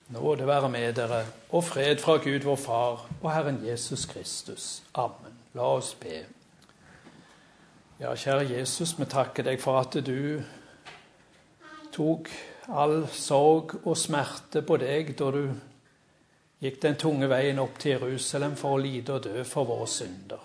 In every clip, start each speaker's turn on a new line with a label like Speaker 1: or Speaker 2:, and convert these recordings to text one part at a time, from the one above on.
Speaker 1: Nåde være med dere, og fred fra Gud vår Far og Herren Jesus Kristus. Amen. La oss be. Ja, kjære Jesus, vi takker deg for at du tok all sorg og smerte på deg da du gikk den tunge veien opp til Jerusalem for å lide og dø for våre synder.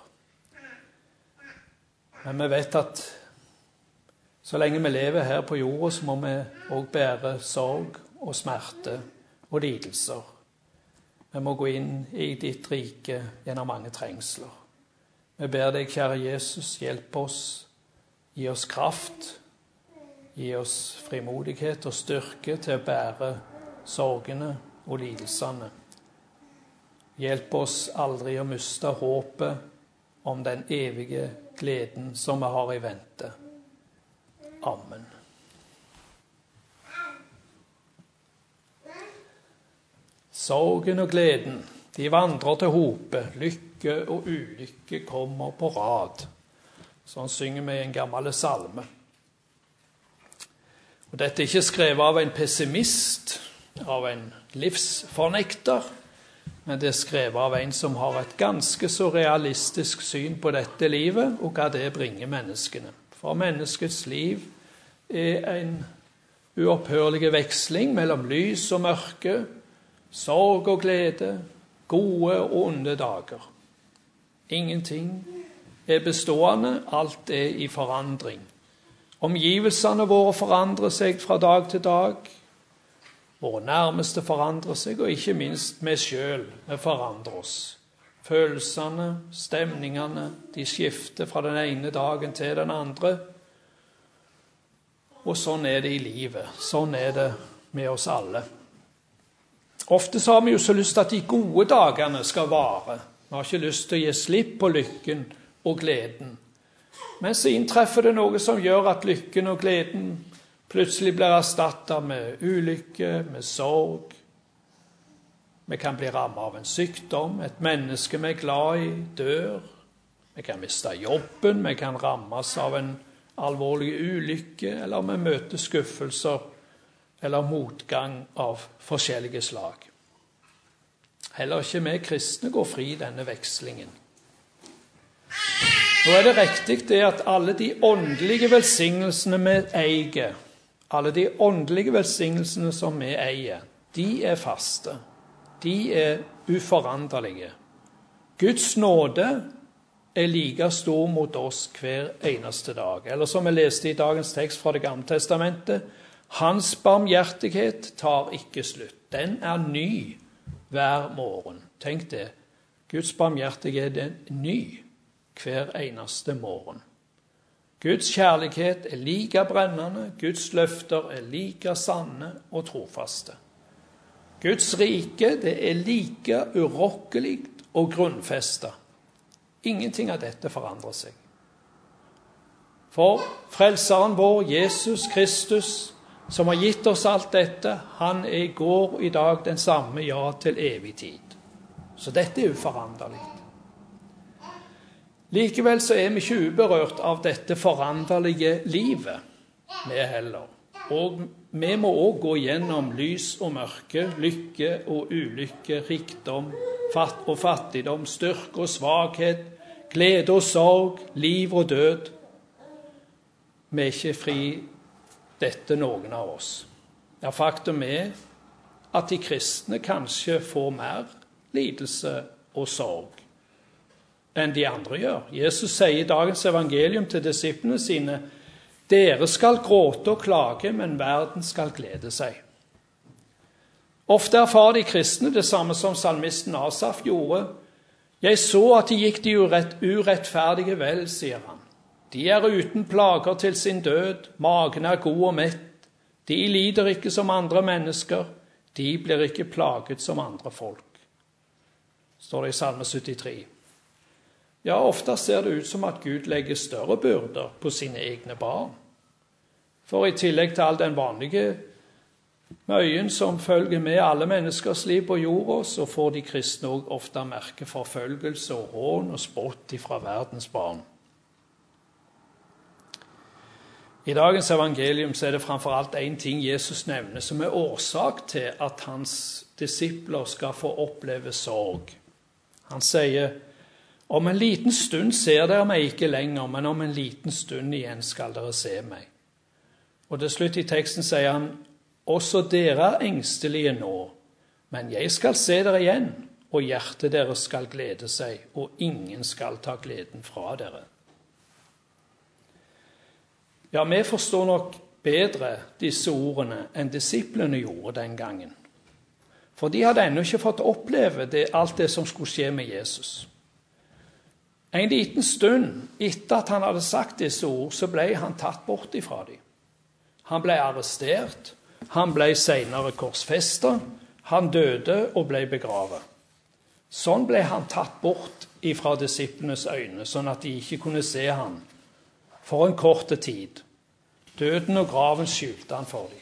Speaker 1: Men vi vet at så lenge vi lever her på jorda, så må vi også bære sorg og smerte og lidelser. Vi må gå inn i ditt rike gjennom mange trengsler. Vi ber deg, kjære Jesus, hjelp oss, gi oss kraft, gi oss frimodighet og styrke til å bære sorgene og lidelsene. Hjelp oss aldri å miste håpet om den evige gleden som vi har i vente. Amen. Sorgen og gleden, de vandrer til hope, lykke og ulykke kommer på rad. Sånn synger vi i en gammel salme. Og dette er ikke skrevet av en pessimist, av en livsfornekter, men det er skrevet av en som har et ganske så realistisk syn på dette livet, og hva det bringer menneskene. For menneskets liv er en uopphørlig veksling mellom lys og mørke, sorg og glede, gode og onde dager. Ingenting er bestående, alt er i forandring. Omgivelsene våre forandrer seg fra dag til dag. Våre nærmeste forandrer seg, og ikke minst vi selv, vi forandrer oss. Følelsene, stemningene, de skifter fra den ene dagen til den andre. Og sånn er det i livet. Sånn er det med oss alle. Ofte så har vi jo så lyst til at de gode dagene skal vare. Vi har ikke lyst til å gi slipp på lykken og gleden. Men så inntreffer det noe som gjør at lykken og gleden plutselig blir erstattet med ulykke, med sorg. Vi kan bli rammet av en sykdom, et menneske vi er glad i dør. Vi kan miste jobben, vi kan rammes av en alvorlig ulykke, eller vi møter skuffelser eller motgang av forskjellige slag. Heller ikke vi kristne går fri i denne vekslingen. Nå er det riktig det at alle de åndelige velsignelsene vi eier, alle de åndelige velsignelsene som vi eier, de er faste. De er uforanderlige. Guds nåde er like stor mot oss hver eneste dag. Eller som vi leste i dagens tekst fra Det gamle testamentet, hans barmhjertighet tar ikke slutt. Den er ny hver morgen. Tenk det. Guds barmhjertighet er ny hver eneste morgen. Guds kjærlighet er like brennende. Guds løfter er like sanne og trofaste. Guds rike, det er like urokkelig og grunnfestet. Ingenting av dette forandrer seg. For frelseren vår, Jesus Kristus, som har gitt oss alt dette, han er i går og i dag den samme, ja, til evig tid. Så dette er uforanderlig. Likevel så er vi ikke uberørt av dette foranderlige livet, vi heller. Og vi må også gå gjennom lys og mørke, lykke og ulykke, rikdom og fattigdom, styrke og svakhet, glede og sorg, liv og død. Vi er ikke fri dette noen av oss. Ja, faktum er at de kristne kanskje får mer lidelse og sorg enn de andre gjør. Jesus sier i dagens evangelium til disiplene sine, dere skal gråte og klage, men verden skal glede seg. Ofte erfarer de kristne det samme som salmisten Asaf gjorde. Jeg så at de gikk de urettferdige vel, sier han. De er uten plager til sin død, magen er god og mett. De lider ikke som andre mennesker, de blir ikke plaget som andre folk. Står det i Salme 73. Ja, ofte ser det ut som at Gud legger større byrder på sine egne barn. For i tillegg til all den vanlige møyen som følger med alle menneskers liv på jorda, så får de kristne også ofte merke forfølgelse og hån og spott fra verdens barn. I dagens evangelium så er det framfor alt en ting Jesus nevner som er årsak til at disipler skal få oppleve sorg. Han sier, om en liten stund ser dere meg ikke lenger, men om en liten stund igjen skal dere se meg. Og til slutt i teksten sier han, også dere er engstelige nå, men jeg skal se dere igjen, og hjertet deres skal glede seg, og ingen skal ta gleden fra dere. Ja, vi forstår nok bedre disse ordene enn disiplene gjorde den gangen. For de hadde ennå ikke fått oppleve alt det som skulle skje med Jesus. En liten stund etter at han hadde sagt disse ord, så ble han tatt bort ifra dem. Han ble arrestert, han ble senere korsfestet, han døde og ble begravet. Sånn ble han tatt bort ifra disiplenes øyne, sånn at de ikke kunne se han for en kort tid. Døden og graven skjulte han for dem.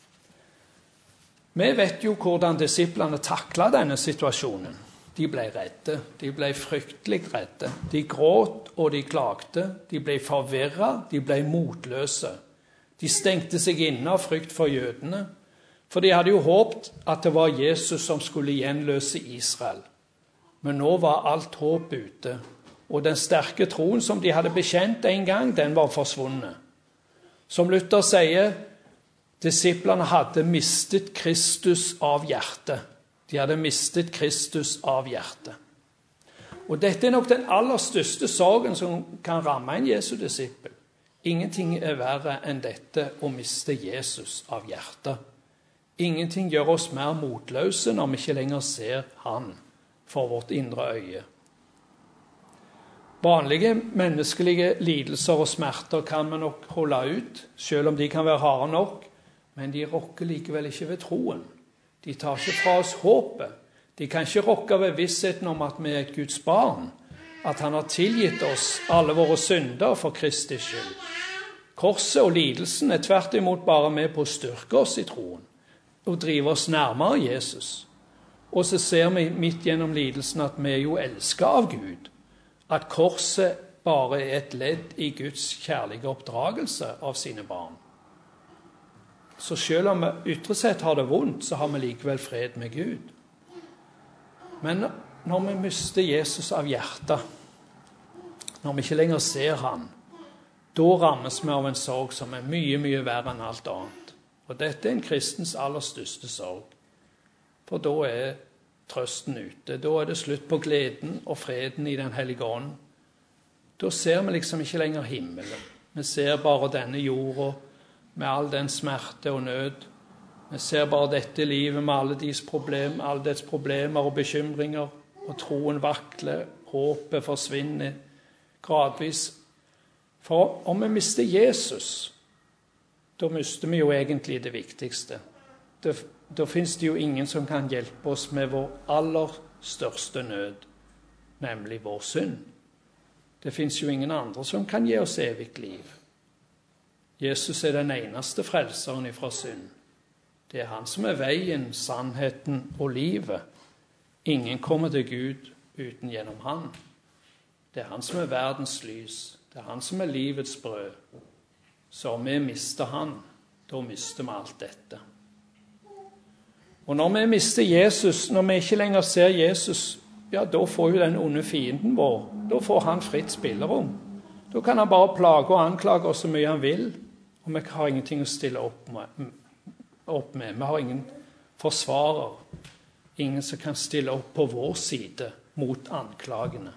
Speaker 1: Vi vet jo hvordan disiplene taklet denne situasjonen. De ble redde, de ble fryktelig redde. De gråt og de klagde, de ble forvirret, de ble motløse. De stengte seg inne av frykt for jødene, for de hadde jo håpet at det var Jesus som skulle gjenløse Israel. Men nå var alt håp ute, og den sterke troen som de hadde bekjent en gang, den var forsvunnet. Som Luther sier, disiplene hadde mistet Kristus av hjertet. De hadde mistet Kristus av hjertet. Og dette er nok den aller største sorgen som kan ramme en Jesu disippel. Ingenting er verre enn dette å miste Jesus av hjertet. Ingenting gjør oss mer motløse når vi ikke lenger ser han for vårt indre øye. Vanlige menneskelige lidelser og smerter kan vi nok holde ut, selv om de kan være harde nok, men de rokker likevel ikke ved troen. De tar ikke fra oss håpet. De kan ikke rokke ved vissheten om at vi er et Guds barn, at han har tilgitt oss alle våre synder for Kristi skyld. Korset og lidelsen er tvert imot bare med på å styrke oss i troen og drive oss nærmere Jesus. Og så ser vi midt gjennom lidelsen at vi er jo elsket av Gud, at korset bare er et ledd i Guds kjærlige oppdragelse av sine barn. Så selv om vi ytre sett har det vondt, så har vi likevel fred med Gud. Men når vi mister Jesus av hjertet, når vi ikke lenger ser han, da rammes vi av en sorg som er mye, mye verre enn alt annet. Og dette er en kristens aller største sorg. For da er trøsten ute. Da er det slutt på gleden og freden i den hellige ånd. Da ser vi liksom ikke lenger himmelen. Vi ser bare denne jorda med all den smerte og nød. Vi ser bare dette livet med alle dets problemer og bekymringer, og troen vakler, håpet forsvinner gradvis. For om vi mister Jesus, da mister vi jo egentlig det viktigste. Da finnes det jo ingen som kan hjelpe oss med vår aller største nød, nemlig vår synd. Det finnes jo ingen andre som kan gi oss evig liv. Jesus er den eneste frelseren ifra synd. Det er han som er veien, sannheten og livet. Ingen kommer til Gud uten gjennom han. Det er han som er verdens lys. Det er han som er livets brød. Så om vi mister han, da mister vi alt dette. Og når vi mister Jesus, når vi ikke lenger ser Jesus, ja, da får jo den onde fienden vår, da får han fritt spillerom. Da kan han bare plage og anklage oss så mye han vil, og vi har ingenting å stille opp med. Vi har ingen forsvarer, ingen som kan stille opp på vår side mot anklagene.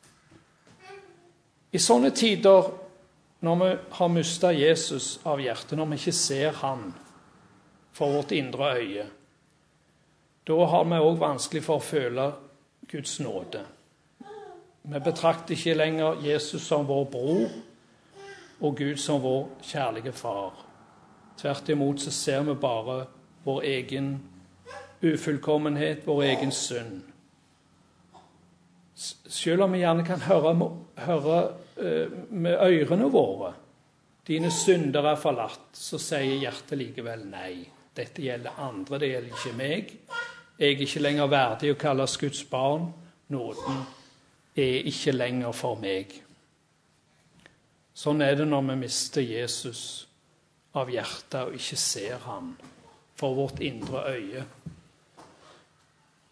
Speaker 1: I sånne tider, når vi har mistet Jesus av hjertet, når vi ikke ser han for vårt indre øye, da har vi også vanskelig for å føle Guds nåde. Vi betrakter ikke lenger Jesus som vår bror og Gud som vår kjærlige far. Tvert imot så ser vi bare vår egen ufullkommenhet, vår egen synd. Selv om vi gjerne kan høre med ørene våre, dine synder er forlatt, så sier hjertet likevel nei. Dette gjelder andre, det gjelder ikke meg. Jeg er ikke lenger verdig å kalles Guds barn. Nåden er ikke lenger for meg. Sånn er det når vi mister Jesus av hjertet og ikke ser han for vårt indre øye.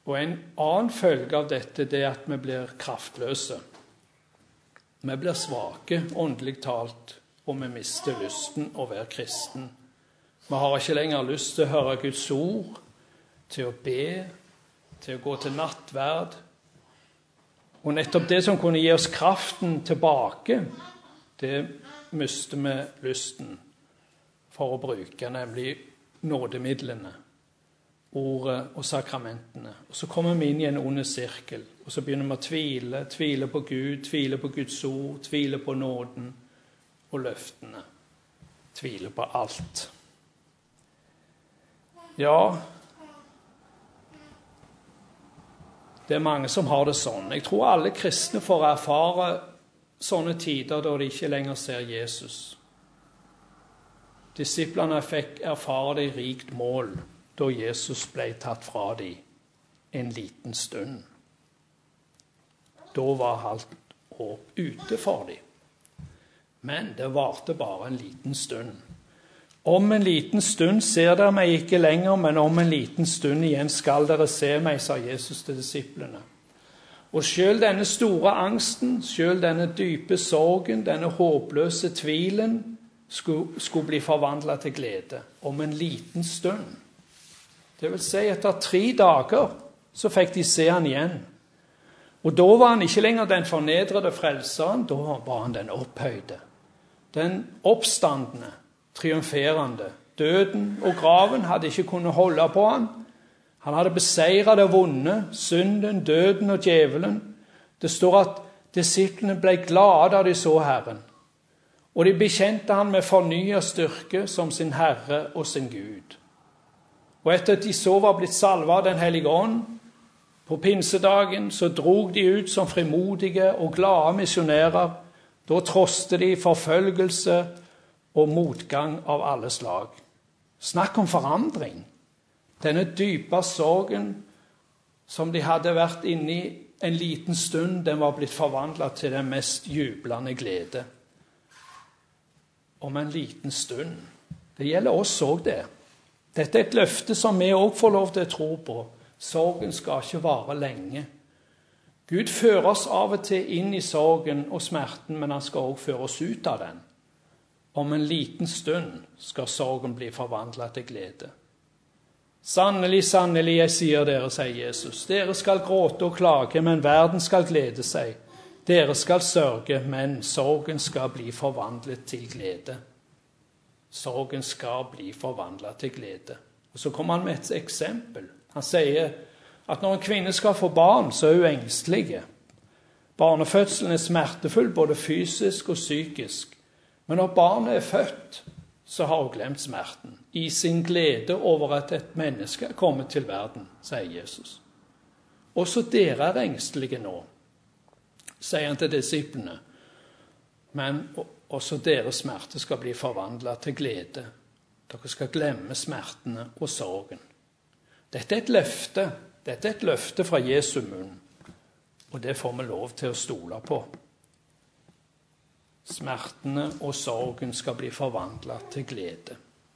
Speaker 1: Og en annen følge av dette det er at vi blir kraftløse. Vi blir svake, åndelig talt, og vi mister lysten å være kristen. Vi har ikke lenger lyst til å høre Guds ord, til å be, til å gå til nattverd. Og nettopp det som kunne gi oss kraften tilbake, det mister vi lysten for å bruke, nemlig nådemidlene, ordet og sakramentene. Og så kommer vi inn i en ond sirkel, og så begynner vi å tvile på Gud, tvile på Guds ord, tvile på nåden og løftene. Tvile på alt. Ja, det er mange som har det sånn. Jeg tror alle kristne får erfare sånne tider da de ikke lenger ser Jesus. Disiplene fikk erfare det i rikt mål da Jesus ble tatt fra dem en liten stund. Da var alt håp ute for dem. Men det varte bare en liten stund. Om en liten stund ser dere meg ikke lenger, men om en liten stund igjen skal dere se meg, sa Jesus til disiplene. Og selv denne store angsten, selv denne dype sorgen, denne håpløse tvilen, skulle bli forvandlet til glede. Om en liten stund. Det vil si, etter 3 dager så fikk de se han igjen. Og da var han ikke lenger den fornedrede frelseren, da var han den opphøyde. Den oppstandende, triumferende. Døden og graven hadde ikke kunnet holde på han. Han hadde beseiret det vonde, synden, døden og djevelen. Det står at disiplene ble glade da de så Herren. Og de bekjente han med fornyet styrke som sin Herre og sin Gud. Og etter at de så var blitt salvet av den hellige ånd, på pinsedagen så drog de ut som frimodige og glade misjonærer. Da troste de forfølgelse og motgang av alle slag. Snakk om forandring. Denne dype sorgen som de hadde vært inne i en liten stund, den var blitt forvandlet til den mest jublende glede. Om en liten stund. Det gjelder oss også det. Dette er et løfte som vi også får lov til å tro på. Sorgen skal ikke vare lenge. Gud fører oss av og til inn i sorgen og smerten, men han skal også føre oss ut av den. Om en liten stund skal sorgen bli forvandlet til glede. Sannelig, sannelig, jeg sier dere, sier Jesus. Dere skal gråte og klage, men verden skal glede seg. Dere skal sørge, men sorgen skal bli forvandlet til glede. Sorgen skal bli forvandlet til glede. Og så kommer han med et eksempel. Han sier at når en kvinne skal få barn, så er hun engstelige. Barnefødselen er smertefull, både fysisk og psykisk. Men når barnet er født, så har hun glemt smerten. I sin glede over at et menneske er kommet til verden, sier Jesus. Også dere er engstelige nå, sier han til disiplene. Men også deres smerte skal bli forvandlet til glede. Dere skal glemme smertene og sorgen. Dette er et løfte. Dette er et løfte fra Jesu munn. Og det får vi lov til å stole på. Smertene og sorgen skal bli forvandlet til glede.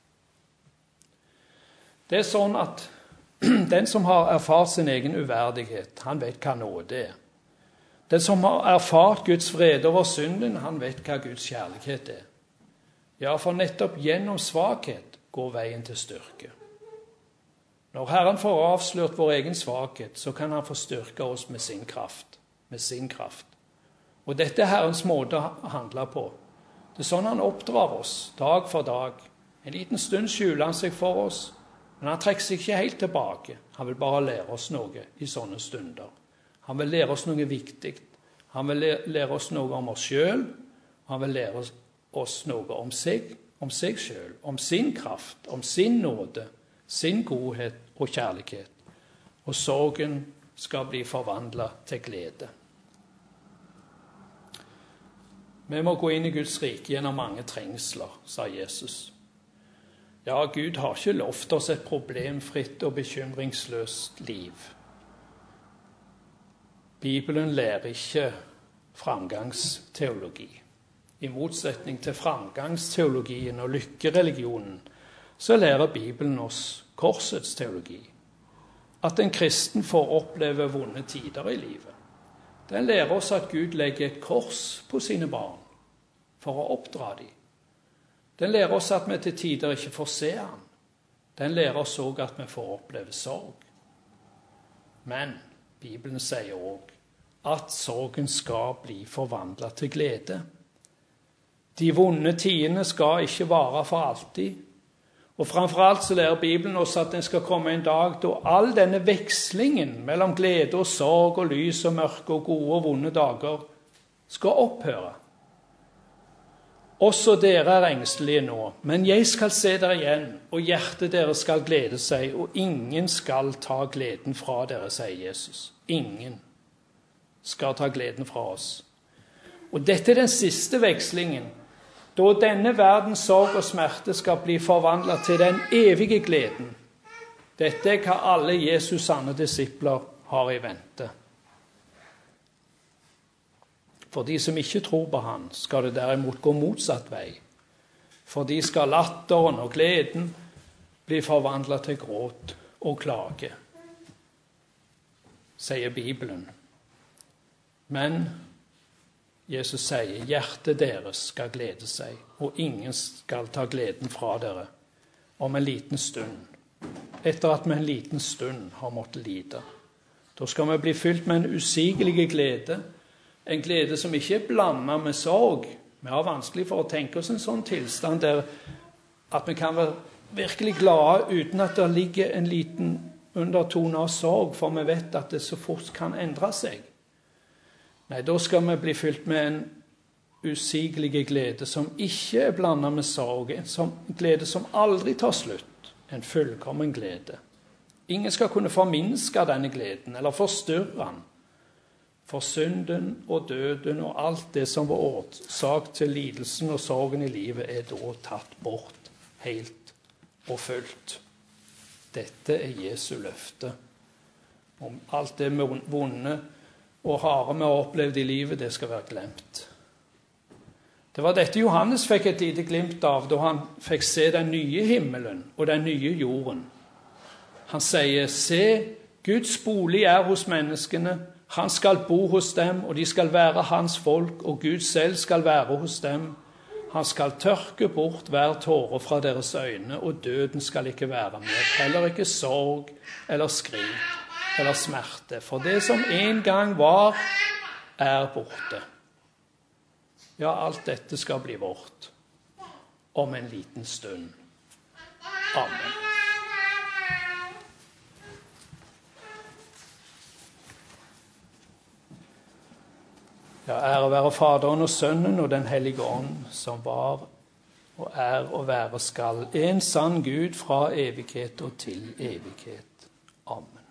Speaker 1: Det er sånn at den som har erfart sin egen uverdighet, han vet hva nåde er. Den som har erfart Guds vrede over synden, han vet hva Guds kjærlighet er. Ja, for nettopp gjennom svakhet går veien til styrke. Når Herren får avslørt vår egen svakhet, så kan han få styrke oss med sin kraft. Med sin kraft. Og dette er Herrens måte å handle på. Det er sånn han oppdrar oss, dag for dag. En liten stund skjuler han seg for oss, men han trekker seg ikke helt tilbake. Han vil bare lære oss noe i sånne stunder. Han vil lære oss noe viktig. Han vil lære oss noe om oss selv. Han vil lære oss noe om seg selv, om sin kraft, om sin nåde, sin godhet og kjærlighet. Og sorgen skal bli forvandlet til glede. Vi må gå inn i Guds rike gjennom mange trengsler, sa Jesus. Ja, Gud har ikke lovt oss et problemfritt og bekymringsløst liv. Bibelen lærer ikke framgangsteologi. I motsetning til framgangsteologien og lykkereligionen, så lærer Bibelen oss korsets teologi. at en kristen får oppleve vonde tider i livet. Den lærer oss at Gud legger et kors på sine barn for å oppdra dem. Den lærer oss at vi til tider ikke får se ham. Den lærer oss også at vi får oppleve sorg. Men Bibelen sier også at sorgen skal bli forvandlet til glede. De vonde tidene skal ikke vare for alltid. Og fremfor alt så lærer Bibelen oss at det skal komme en dag da all denne vekslingen mellom glede og sorg og lys og mørke og gode og vonde dager skal opphøre. Også dere er engstelige nå, men jeg skal se dere igjen, og hjertet deres skal glede seg, og ingen skal ta gleden fra dere, sier Jesus. Ingen skal ta gleden fra oss. Og dette er den siste vekslingen, da denne verdens sorg og smerte skal bli forvandlet til den evige gleden. Dette er hva alle Jesus' sanne disipler har i vente. For de som ikke tror på han, skal det derimot gå motsatt vei. For de skal latteren og gleden bli forvandlet til gråt og klage, sier Bibelen. Men Jesus sier, hjertet deres skal glede seg, og ingen skal ta gleden fra dere om en liten stund, etter at vi en liten stund har måttet lide. Da skal vi bli fylt med en usigelig glede, en glede som ikke er blandet med sorg. Vi har vanskelig for å tenke oss en sånn tilstand der at vi kan være virkelig glade uten at det ligger en liten undertone av sorg, for vi vet at det så fort kan endre seg. Nei, da skal vi bli fylt med en usigelig glede som ikke er blandet med sorg, en glede som aldri tar slutt, en fullkommen glede. Ingen skal kunne forminske denne gleden eller forstyrre den. For synden og døden og alt det som var årsak til lidelsen og sorgen i livet, er da tatt bort helt og fullt. Dette er Jesu løfte. Om alt det vonde og harde vi har opplevd i livet, det skal være glemt. Det var dette Johannes fikk et lite glimt av da han fikk se den nye himmelen og den nye jorden. Han sier, se, Guds bolig er hos menneskene. Han skal bo hos dem, og de skal være hans folk, og Gud selv skal være hos dem. Han skal tørke bort hver tåre fra deres øyne, og døden skal ikke være med. Heller ikke sorg eller skrik eller smerte. For det som en gang var, er borte. Ja, alt dette skal bli vårt om en liten stund. Amen. Ja, ære være Faderen og Sønnen og den hellige ånd, som var og er og være skal, en sann Gud fra evighet og til evighet. Amen.